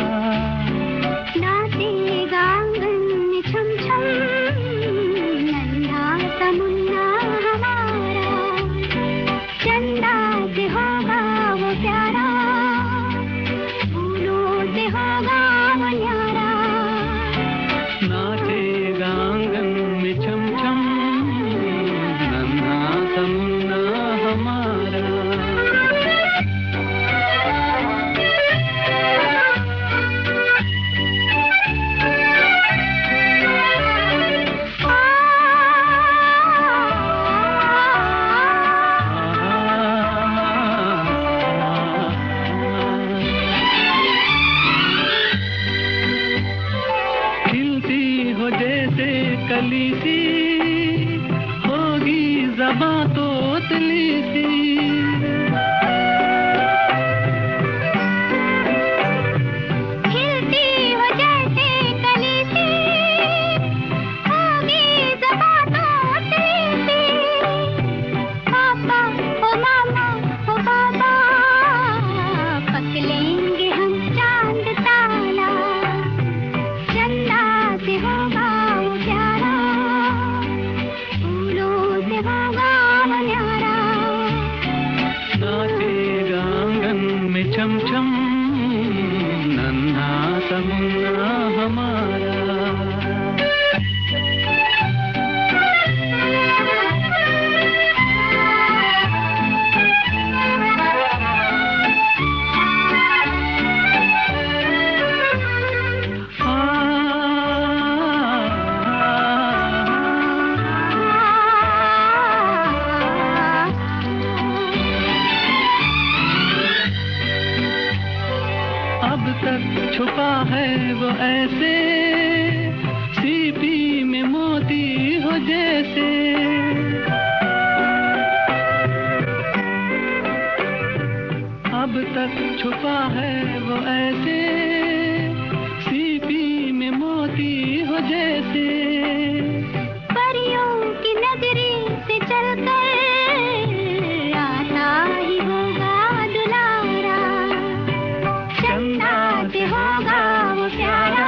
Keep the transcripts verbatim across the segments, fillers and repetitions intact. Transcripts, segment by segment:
नाचेगा आंगन में छम छम नन्हा सा मुन्ना हमारा, चंदा से होगा वो प्यारा, फूलों से होगा वो न्यारा। नाचेगा आंगन में छम छम नन्हा सा मुन्ना हमारा। हो जैसे कली सी होगी ज़बां तो तली सी, खिलती हो जैसे कली सी होगी ज़बां तो तली सी। पापा ओ मामा ओ बाबा पकड़ेंगे हम चांद तारा, चंदा से होगा वो प्यारा, फूलों से होगा वो न्यारा। नाचेगा आंगन में छम छम नन्हा सा मुन्ना हमारा। अब तक छुपा है वो ऐसे सीपी में मोती हो जैसे, अब तक छुपा है वो ऐसे सीपी में मोती हो जैसे। परियों की नगरी से चलकर आता ही होगा दुलारा, चंदा से होगा वो प्यारा,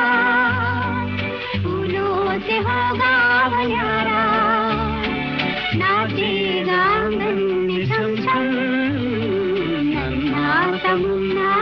फूलों से होगा वो न्यारा। नाचेगा आंगन में छम छम नन्हा सा मुन्ना